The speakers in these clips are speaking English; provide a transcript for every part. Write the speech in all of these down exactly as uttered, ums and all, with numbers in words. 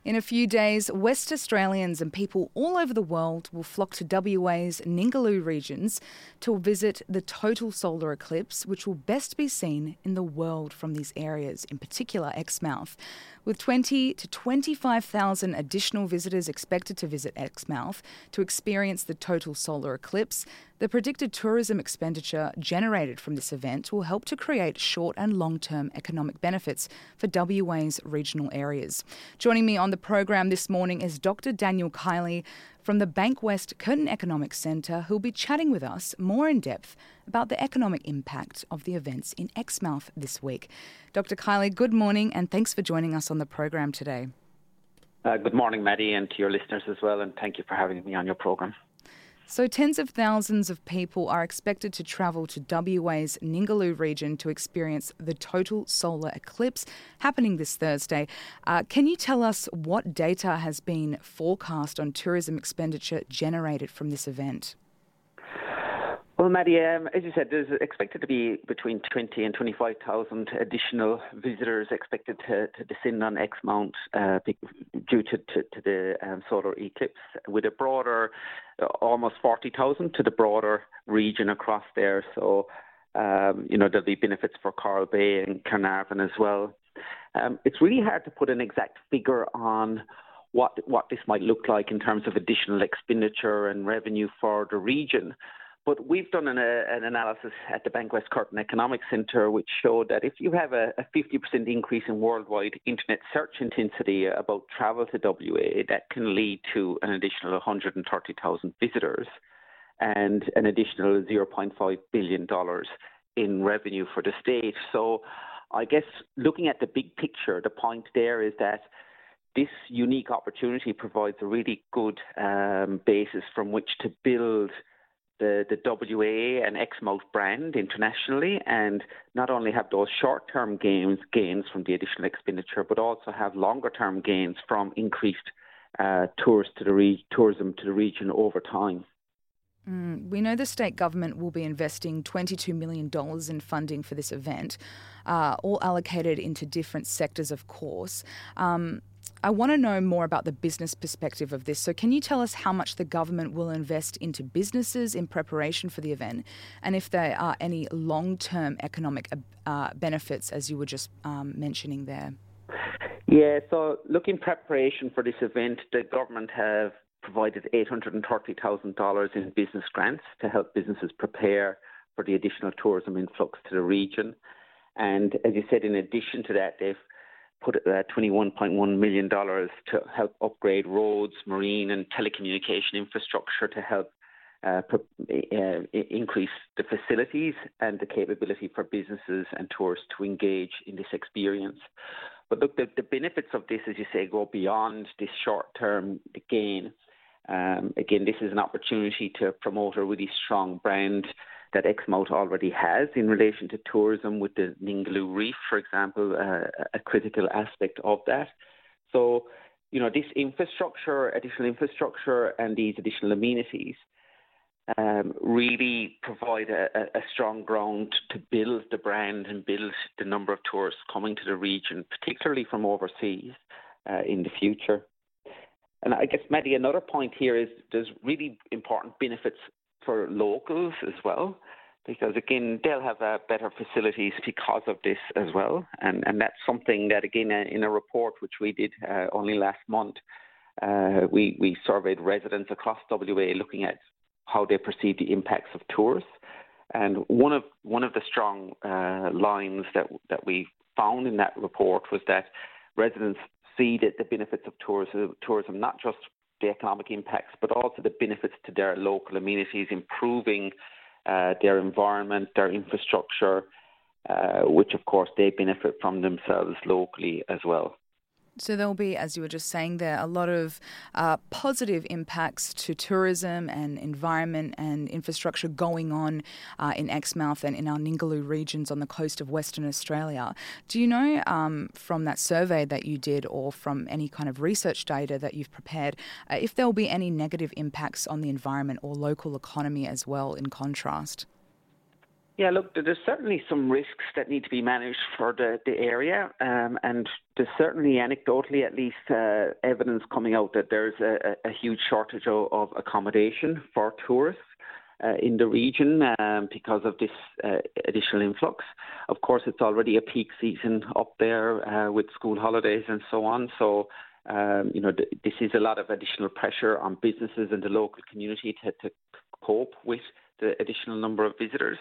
In a few days, West Australians and people all over the world will flock to W A's Ningaloo regions to visit the total solar eclipse, which will best be seen in the world from these areas, in particular Exmouth. With twenty to twenty-five thousand additional visitors expected to visit Exmouth to experience the total solar eclipse, the predicted tourism expenditure generated from this event will help to create short and long-term economic benefits for W A's regional areas. Joining me on the program this morning is Doctor Daniel Kiely from the Bankwest Curtin Economics Centre, who'll be chatting with us more in depth about the economic impact of the events in Exmouth this week. Doctor Kiely, good morning and thanks for joining us on the program today. Uh, good morning, Maddie, and to your listeners as well, and thank you for having me on your program. So tens of thousands of people are expected to travel to W A's Ningaloo region to experience the total solar eclipse happening this Thursday. Uh, can you tell us what data has been forecast on tourism expenditure generated from this event? Well, Maddie, um, as you said, there's expected to be between twenty and twenty-five thousand additional visitors expected to, to descend on Exmouth uh, due to, to, to the um, solar eclipse, with a broader, uh, almost forty thousand to the broader region across there. So, um, you know, there'll be benefits for Coral Bay and Carnarvon as well. Um, it's really hard to put an exact figure on what what this might look like in terms of additional expenditure and revenue for the region. But we've done an, uh, an analysis at the Bankwest Curtin Economics Centre which showed that if you have a, a fifty percent increase in worldwide internet search intensity about travel to W A, that can lead to an additional one hundred thirty thousand visitors and an additional zero point five billion dollars in revenue for the state. So I guess looking at the big picture, the point there is that this unique opportunity provides a really good um, basis from which to build The, the W A and Exmouth brand internationally, and not only have those short-term gains gains from the additional expenditure, but also have longer-term gains from increased uh, tourist to the re- tourism to the region over time. Mm, we know the state government will be investing twenty-two million dollars in funding for this event, uh, all allocated into different sectors, of course. Um, I want to know more about the business perspective of this. So can you tell us how much the government will invest into businesses in preparation for the event, and if there are any long-term economic uh, benefits, as you were just um, mentioning there? Yeah, so look, in preparation for this event, the government have provided eight hundred thirty thousand dollars in business grants to help businesses prepare for the additional tourism influx to the region. And as you said, in addition to that, they've put uh, twenty-one point one million dollars to help upgrade roads, marine and telecommunication infrastructure to help uh, uh, increase the facilities and the capability for businesses and tourists to engage in this experience. But look, the, the benefits of this, as you say, go beyond this short-term gain. Um, again, this is an opportunity to promote a really strong brand that Exmouth already has in relation to tourism, with the Ningaloo Reef, for example, uh, a critical aspect of that. So, you know, this infrastructure, additional infrastructure and these additional amenities um, really provide a, a strong ground to build the brand and build the number of tourists coming to the region, particularly from overseas, uh, in the future. And I guess, Maddie, another point here is there's really important benefits for locals as well, because again they'll have uh, better facilities because of this as well, and and that's something that again uh, in a report which we did uh, only last month, uh, we we surveyed residents across W A looking at how they perceive the impacts of tourists, and one of one of the strong uh, lines that that we found in that report was that residents see that the benefits of tourism, tourism not just the economic impacts, but also the benefits to their local amenities, improving uh, their environment, their infrastructure, uh, which of course they benefit from themselves locally as well. So there'll be, as you were just saying there, a lot of uh, positive impacts to tourism and environment and infrastructure going on uh, in Exmouth and in our Ningaloo regions on the coast of Western Australia. Do you know um, from that survey that you did, or from any kind of research data that you've prepared, uh, if there will be any negative impacts on the environment or local economy as well in contrast? Yeah, look, there's certainly some risks that need to be managed for the, the area, um, and there's certainly, anecdotally at least, uh, evidence coming out that there's a, a huge shortage of, of accommodation for tourists uh, in the region um, because of this uh, additional influx. Of course, it's already a peak season up there uh, with school holidays and so on, so um, you know th- this is a lot of additional pressure on businesses and the local community to, to cope with the additional number of visitors.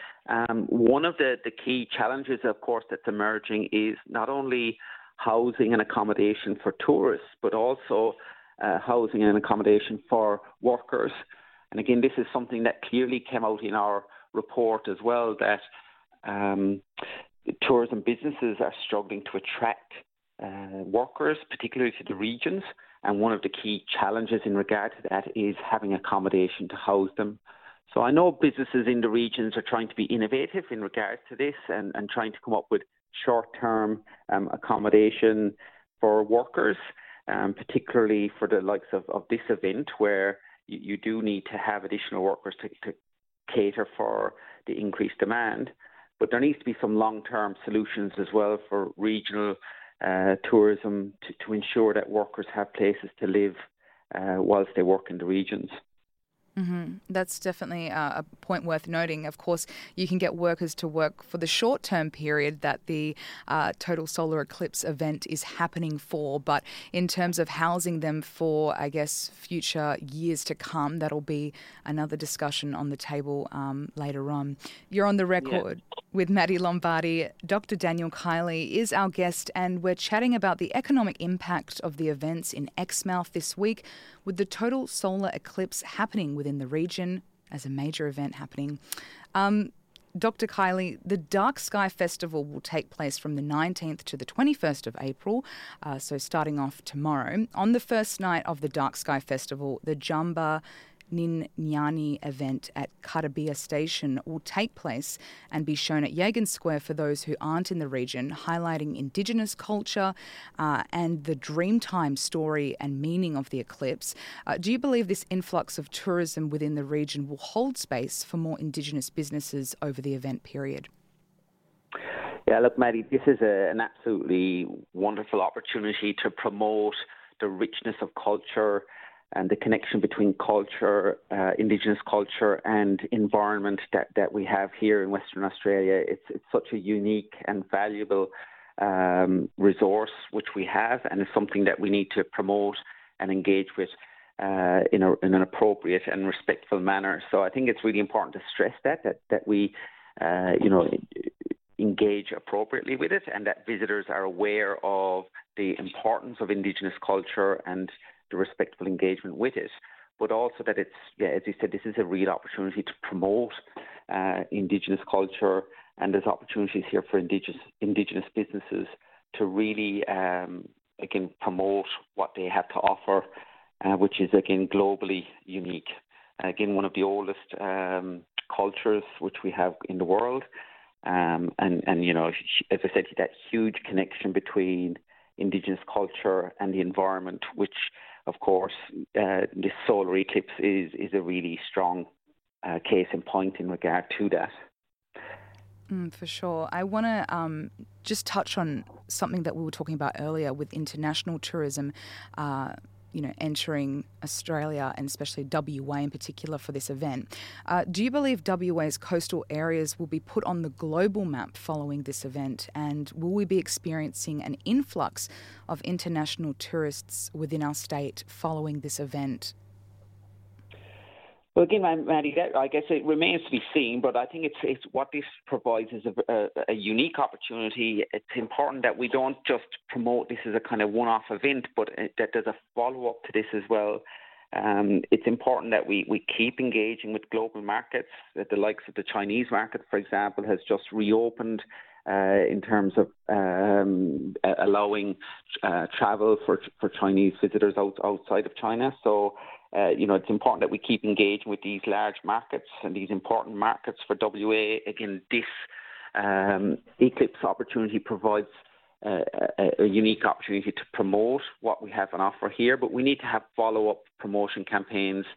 Um, one of the, the key challenges, of course, that's emerging is not only housing and accommodation for tourists, but also uh, housing and accommodation for workers. And again, this is something that clearly came out in our report as well, that um, tourism businesses are struggling to attract uh, workers, particularly to the regions. And one of the key challenges in regard to that is having accommodation to house them. So I know businesses in the regions are trying to be innovative in regards to this and, and trying to come up with short-term um, accommodation for workers, um, particularly for the likes of, of this event where you, you do need to have additional workers to, to cater for the increased demand. But there needs to be some long-term solutions as well for regional uh, tourism to, to ensure that workers have places to live uh, whilst they work in the regions. Mm-hmm. That's definitely uh, a point worth noting. Of course, you can get workers to work for the short-term period that the uh, total solar eclipse event is happening for, but in terms of housing them for, I guess, future years to come, that'll be another discussion on the table um, later on. You're on the record yeah. with Maddie Lombardi. Doctor Daniel Kiely is our guest, and we're chatting about the economic impact of the events in Exmouth this week, with the total solar eclipse happening within the region as a major event happening. Um, Doctor Kiely, the Dark Sky Festival will take place from the nineteenth to the twenty-first of April, uh, so starting off tomorrow. On the first night of the Dark Sky Festival, the Jamba Ninyani event at Karabia Station will take place and be shown at Yagan Square for those who aren't in the region, highlighting Indigenous culture uh, and the Dreamtime story and meaning of the eclipse. Uh, do you believe this influx of tourism within the region will hold space for more Indigenous businesses over the event period? Yeah, look, Maddie, this is a, an absolutely wonderful opportunity to promote the richness of culture and the connection between culture, uh, Indigenous culture and environment that, that we have here in Western Australia. It's, it's such a unique and valuable um, resource which we have, and it's something that we need to promote and engage with uh, in, a, in an appropriate and respectful manner. So I think it's really important to stress that, that, that we, uh, you know, engage appropriately with it, and that visitors are aware of the importance of Indigenous culture and the respectful engagement with it, but also that it's, yeah, as you said, this is a real opportunity to promote uh, Indigenous culture, and there's opportunities here for Indigenous Indigenous businesses to really, um, again, promote what they have to offer, uh, which is, again, globally unique. Again, one of the oldest um, cultures which we have in the world, um, and, and, you know, as I said, that huge connection between Indigenous culture and the environment, which of course, uh, this solar eclipse is, is a really strong uh, case in point in regard to that. Mm, for sure. I want to um, just touch on something that we were talking about earlier with international tourism, uh, you know, entering Australia and especially W A in particular for this event. Uh, do you believe W A's coastal areas will be put on the global map following this event? And will we be experiencing an influx of international tourists within our state following this event? Well, again, Maddie, that, I guess it remains to be seen, but I think it's, it's what this provides is a, a, a unique opportunity. It's important that we don't just promote this as a kind of one-off event, but that there's a follow-up to this as well. Um, it's important that we, we keep engaging with global markets. The likes of the Chinese market, for example, has just reopened uh, in terms of um, allowing uh, travel for for Chinese visitors out, outside of China. So, uh, you know, it's important that we keep engaging with these large markets and these important markets for W A. Again, this um, eclipse opportunity provides uh, a, a unique opportunity to promote what we have on offer here, but we need to have follow-up promotion campaigns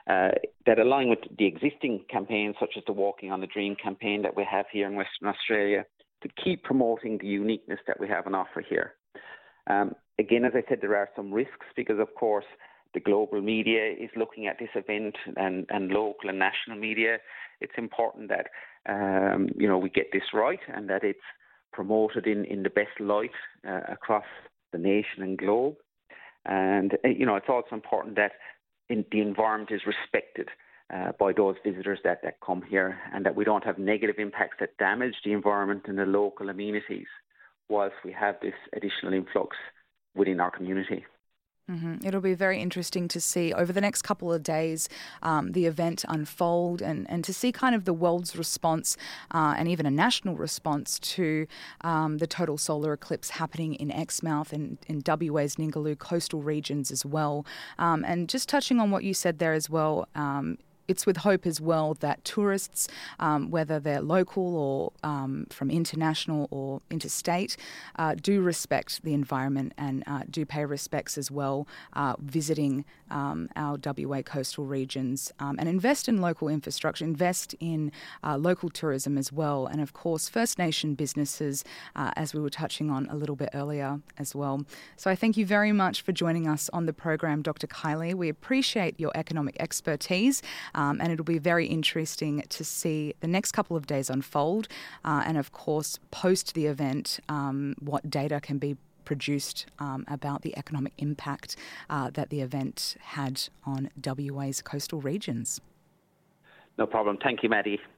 uh, that align with the existing campaigns, such as the Walking on the Dream campaign that we have here in Western Australia, to keep promoting the uniqueness that we have on offer here. Um, again, as I said, there are some risks because, of course, the global media is looking at this event, and, and local and national media. It's important that um, you know we get this right and that it's promoted in, in the best light uh, across the nation and globe. And uh, you know it's also important that in, the environment is respected uh, by those visitors that, that come here, and that we don't have negative impacts that damage the environment and the local amenities whilst we have this additional influx within our community. Mm-hmm. It'll be very interesting to see over the next couple of days um, the event unfold and, and to see kind of the world's response uh, and even a national response to um, the total solar eclipse happening in Exmouth and in W A's Ningaloo coastal regions as well. Um, and just touching on what you said there as well, um, it's with hope as well that tourists, um, whether they're local or um, from international or interstate, uh, do respect the environment and uh, do pay respects as well, uh, visiting um, our W A coastal regions um, and invest in local infrastructure, invest in uh, local tourism as well. And of course, First Nation businesses, uh, as we were touching on a little bit earlier as well. So I thank you very much for joining us on the program, Doctor Kiley. We appreciate your economic expertise. Um, and it'll be very interesting to see the next couple of days unfold uh, and, of course, post the event, um, what data can be produced um, about the economic impact uh, that the event had on W A's coastal regions. No problem. Thank you, Maddie.